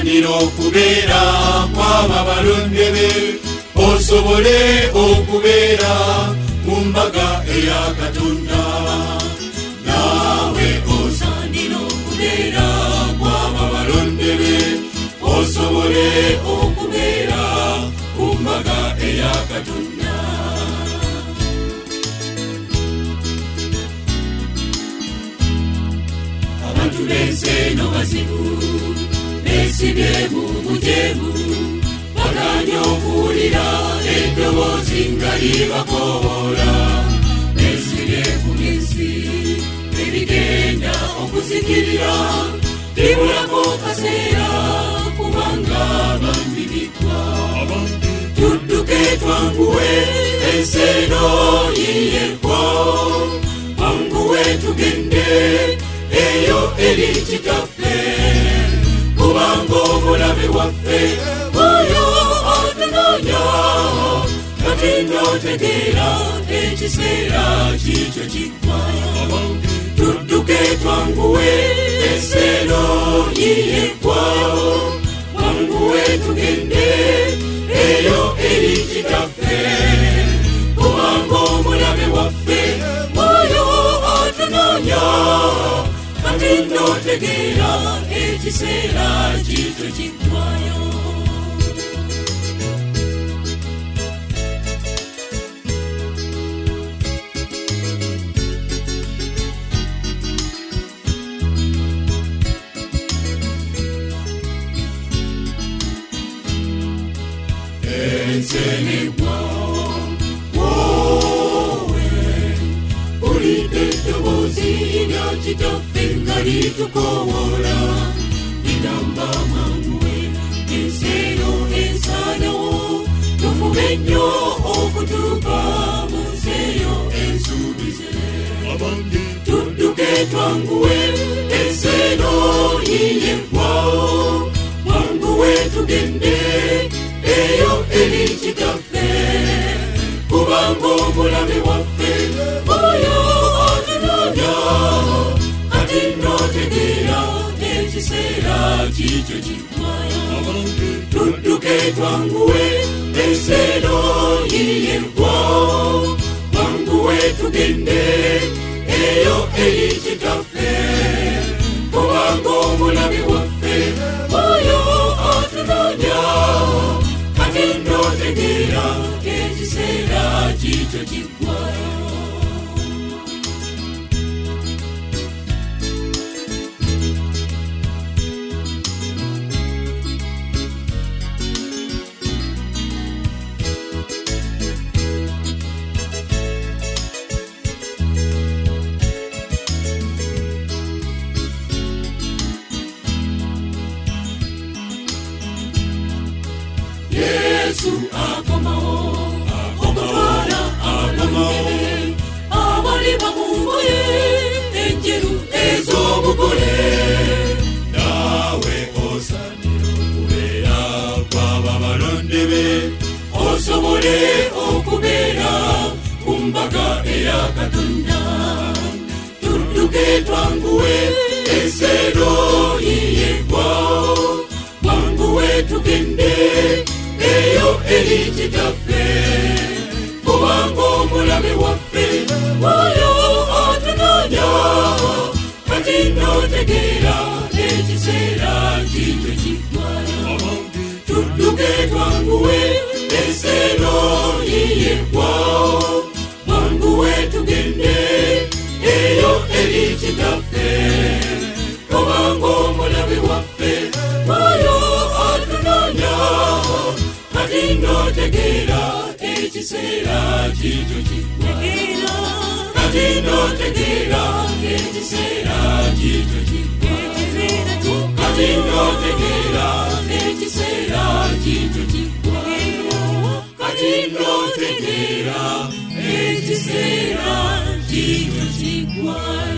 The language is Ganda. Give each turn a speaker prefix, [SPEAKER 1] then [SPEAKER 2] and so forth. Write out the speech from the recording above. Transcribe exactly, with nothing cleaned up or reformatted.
[SPEAKER 1] osaanira okubeera kw'abo abalonde be osobole okubeera mu mbaga eya Katonda. Naawe osaanira okubeera kw'abo abalonde be osobole okubeera mu mbaga eya Katonda. Abantu b'ensi eno bazibu beesibye mu bujeemu bagaanye okuwulira eddoboozi nga libakoola. Beesibye ku minsi ebigenda okuzikirira libulako kaseera kubanga bambibikwa. Tudduke twanguwe ensi eno yiyeekwa, twanguwe tugende eyo eri Kitaffe, kubanga omulabe waffe oyo atunoonya. Kati n'otegeera ekiseera kikyo kiggwayo. Tudduke twanguwe ensi eno yiyeekwa, twanguwe tugende eyo eri Kitaffe, kubanga omulabe waffe oyo atunoonya. Kati n'otegeera ekiseera kikyo kiggwayo. Ensenegwa wowe ulidde eddoboozi lya Kitaffe nga litukoowola, ligamba manguwe ensi eno ensaanawo. Tufube nnyo okutuuka mu nsi eyo ensuubize. Tudduke twanguwe ensi eno yiyeekwa, twanguwe tugende eyo eri Kitaffe, kubanga omulabe waffe oyo atunoonya. Kati n'otegeera ekiseera kikyo kiggwayo. Tudduke twanguwe ensi eno yiyeekwa, twanguwe tugende eyo eri Kitaffe, kubanga omulabe waffe oyo atunoonya. Kati n'otegeera ekiseera kikyo kiggwayo. Yesu akomawo okutwala abalonde be abali mu ngoye enjeru ez'obugole. Naawe osaanira okubeera kw'abo abalonde be osobole okubeera ku mbaga eya Katonda. Tudduke twanguwe ensi eno yiyeekwa, twanguwe tugende eyo eri Kitaffe, kubanga omulabe waffe oyo atunoonya. Kati n'otegeera ekiseera kikyo kiggwayo. Tudduke twanguwe ensi eno yiyeekwa, twanguwe tugende eyo eri Kitaffe, kubanga omulabe waffe oyo atunoonya. Kati n'otegeera ekiseera kikyo kiggwayo. Kati n'otegeera ekiseera kikyo kiggwayo. Kati n'otegeera ekiseera kikyo kiggwayo. Kati n'otegeera ekiseera kikyo kiggwayo.